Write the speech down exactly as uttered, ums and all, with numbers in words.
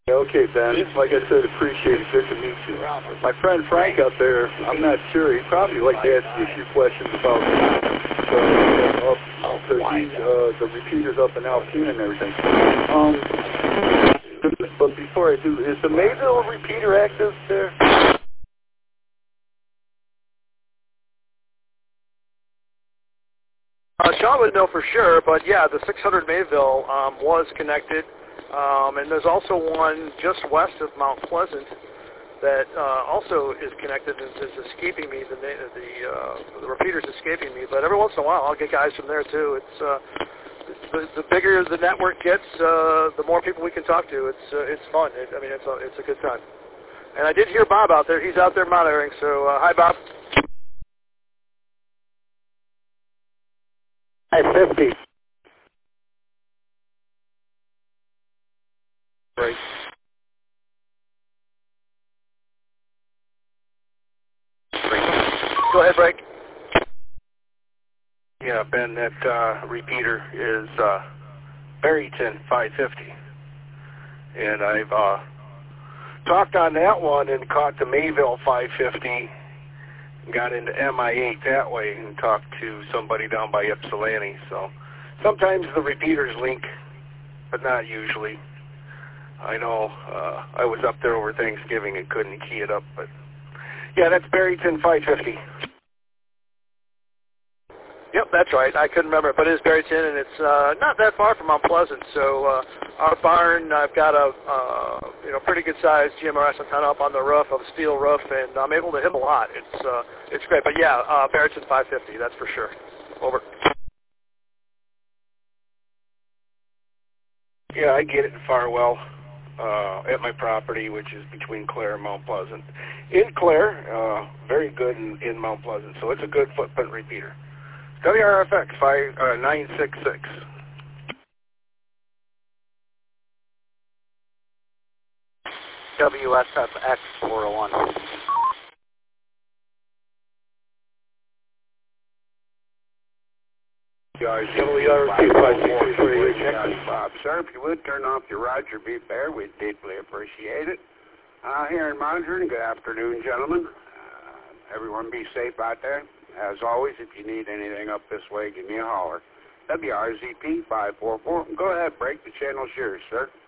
Okay, Ben. Like I said, appreciate it. Good to meet you. My friend Frank up there, I'm not sure. He'd probably like to ask you a few questions about the, uh, the, uh, the repeaters up in Alpena and everything. Um, but before I do, is the Mayville repeater active there? Uh, Sean would know for sure, but yeah, the six hundred Mayville um, was connected, um, and there's also one just west of Mount Pleasant that uh, also is connected and is escaping me. The the, uh, the repeater's escaping me, but every once in a while I'll get guys from there too. It's uh, the, the bigger the network gets, uh, the more people we can talk to. It's uh, it's fun. It, I mean, it's a, it's a good time. And I did hear Bob out there. He's out there monitoring. So uh, hi, Bob. five fifty. Great. Go ahead, Break. Yeah, Ben, that uh, repeater is uh, Barrington five fifty. And I've uh, talked on that one and caught the Mayville five fifty, got into M I eight that way and talked to somebody down by Ypsilanti. So sometimes the repeaters link, but not usually. I know uh, I was up there over Thanksgiving and couldn't key it up, but yeah, that's Barrington five fifty. Yep, that's right. I couldn't remember, but it is Barrington, and it's uh, not that far from Mount Pleasant. So uh, our barn, I've got a uh, you know pretty good sized G M R S antenna up on the roof of a steel roof, and I'm able to hit a lot. It's uh, it's great. But yeah, uh, Barrington five fifty, that's for sure. Over. Yeah, I get it in Farwell uh, at my property, which is between Clare and Mount Pleasant. In Clare, uh, very good in, in Mount Pleasant, so it's a good footprint repeater. W R F X five, uh, nine six six. W S F X four oh one. W R T five six three. Bob, sir, if you would turn off your Roger Beef Bear, we'd deeply appreciate it. Uh, here in monitoring, good afternoon, gentlemen. Uh, everyone be safe out there. As always, if you need anything up this way, give me a holler. W R Z P five four four. Go ahead, Break. The channel's yours, sir.